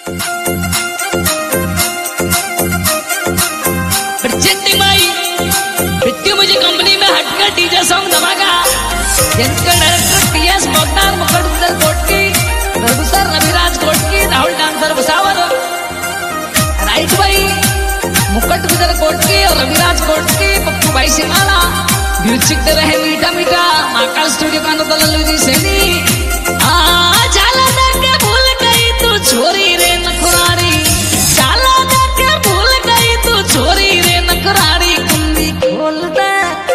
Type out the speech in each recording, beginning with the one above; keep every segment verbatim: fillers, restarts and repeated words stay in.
मुझे कंपनी में हटकर डीजे सॉन्ग धमाका जिनका director P S Mognar, Mukherjee Kotki, producer Raviraj Kotki, Rahul dancer Bhusawar, राइट भाई मुकुट गुजर कोटकी और रविराज कोटकी, पप्पू भाई सिमाला, म्यूजिक दे रहे मीठा मीठा महाकाल स्टूडियो का नंबर लल्लू जी सेनी। आ जाला के भूल गई तू छोरी रे नखरारी, जाला के भूल गई तू छोरी रे नखरारी, कुंडी खोल दे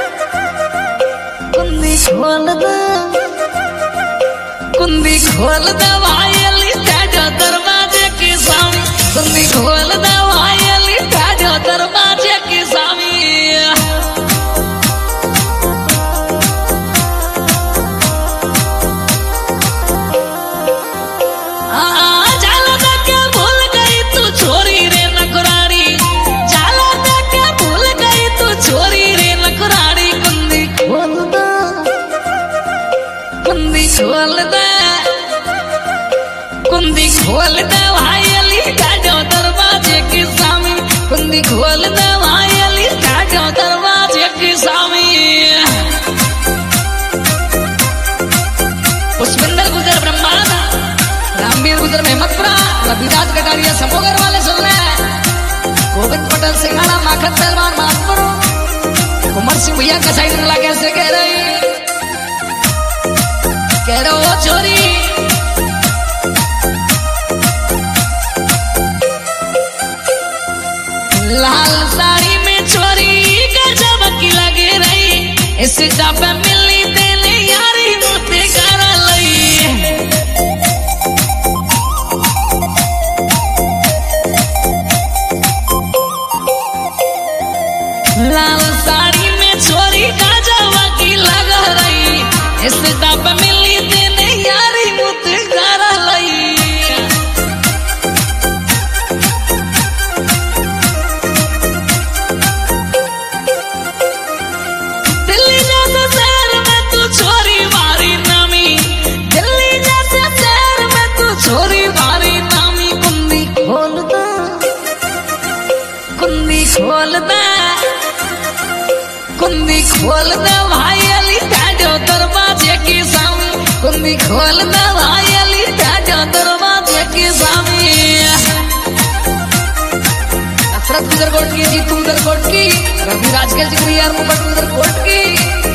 कुंडी खोल दे कुंडी खोल दे वायली ताजो दरवाजे के सामने, कुंडी खोल दे वायली ताजो दरवाजे के सामने। खोल दे कुंडी खोल दे वायली ताजो दरवाजे के सामने, कुंडी खोल दे वायली ताजो दरवाजे के सामने। पुष्पिंदर गुजर ब्रह्मांड, रामवीर गुजर मेहमतपुरा, रविराज कटारिया समोगर वाले सुन रहे, गोविंद पटेल सिंघाड़ा, माखन सलमान मानपुर, कुमार सिंह भैया का साइड मिला कैसे कह रही कह रहे हो चोरी। लाल साड़ी में छोरी गजब की लगे रही, इस पे मिलनी देने यारी मुझे करा लई। लाल साड़ी में छोरी गजब की लग रही, इस पे मिलनी देने यारी मुझे करा लई। दिल्ली जैसे शहर में तू छोरी मारी नामी, दिल्ली जैसे शहर में तू छोरी मारी नामी, कुंडी खोल दे कुंडी खोल दे कुंडी खोल दे भाई अली ताजो दरवाजे के सामने, कुंडी खोल दे भाई अली ताजो दरवाजे के सामने। नफरत गुजर कोट की, जीतू गुजर कोट की, रविराज के जिक्र यार मुकुट गुजर कोट की।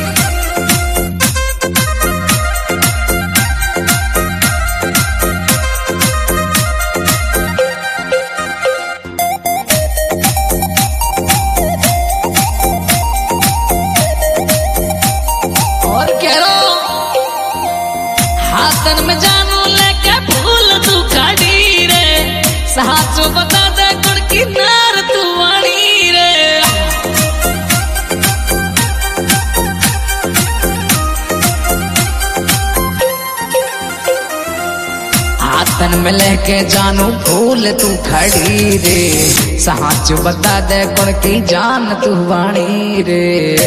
हाथन में जानू लेके फूल तू खड़ी रे, सहाचो बता दे कुड़की नार तू वाणी रे। हाथन में लेके जानू फूल तू खड़ी रे, सहाचो बता दे कुड़की जान तू वाणी रे।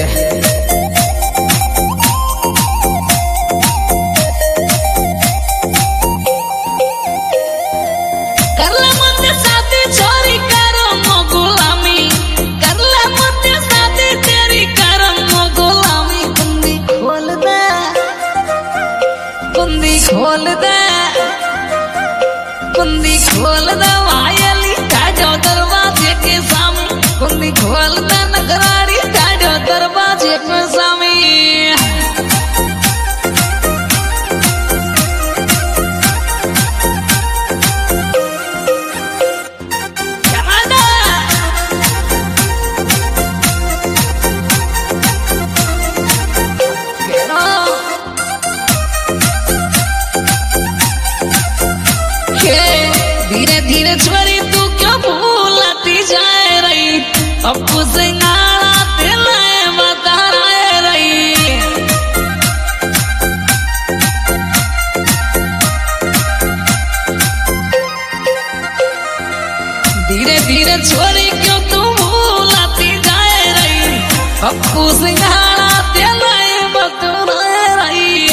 खोल दे कुंडी खोल दे वायली ताजो दरवाजे के सामने, कुंडी खोल दे नखरारी ताजो दरवाजे के सामने। धीरे धीरे छोरी तू क्यों भूलती जाए रही, पप्पू सिंघाड़ा तेरे बता रहे रही। धीरे धीरे छोरी क्यों तू भूलती जाए रही, पप्पू सिंघाड़ा तेरे बता रही।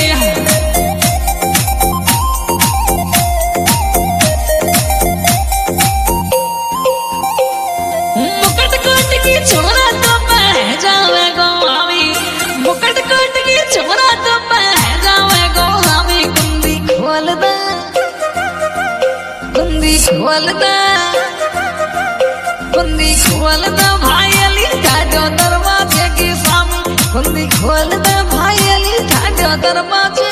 कुंदी खोल दे कुंदी खोल दे भाई अली ठाडो दरवाजे के सामने कुंदी खोल दे भाई अली ठाडो दरवाजे